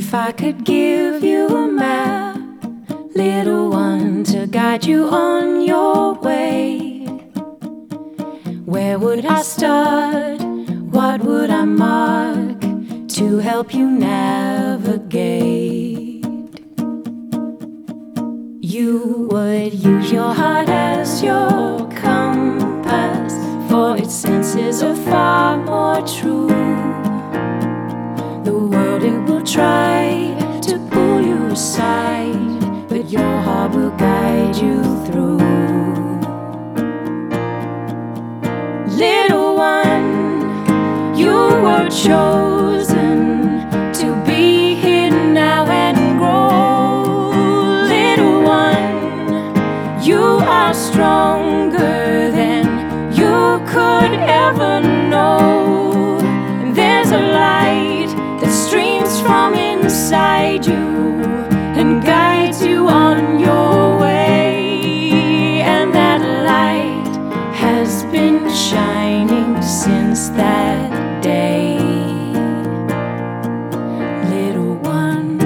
If I could give you a map, little one, to guide you on your way, where would I start? What would I mark to help you navigate? You would use your heart as your compass, for its senses are far more true. The world, it will try to pull you aside, but your heart will guide you through. Little one, you were chosen to be here now and grow. Little one, you are stronger than you could ever know. And there's a light that streams from inside you and guides you on your way. And that light has been shining since that day. Little one,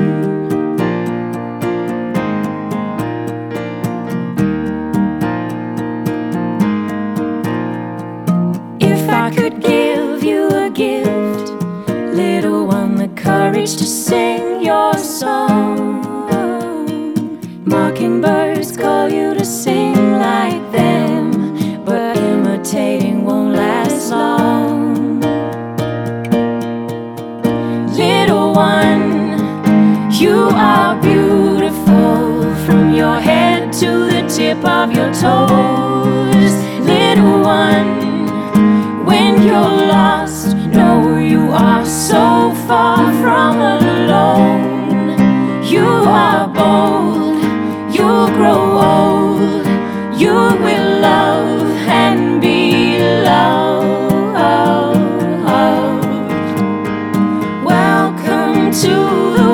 if I could give you a gift, little one, the courage to sing your song. Mockingbirds call you to sing like them, but imitating won't last long. Little one, you are beautiful from your head to the tip of your toes. Little one, when you're lost, know you are so far from alone. You are bold, you'll grow old, you will love and be loved. Welcome to the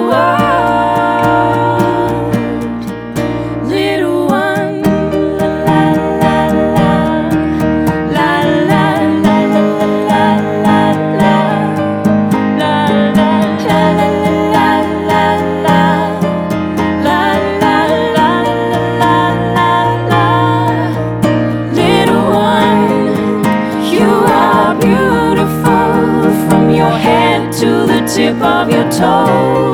world, little one. La la la la la la la la la la la la la la la. Little one, you are beautiful from your head to the tip of your toes.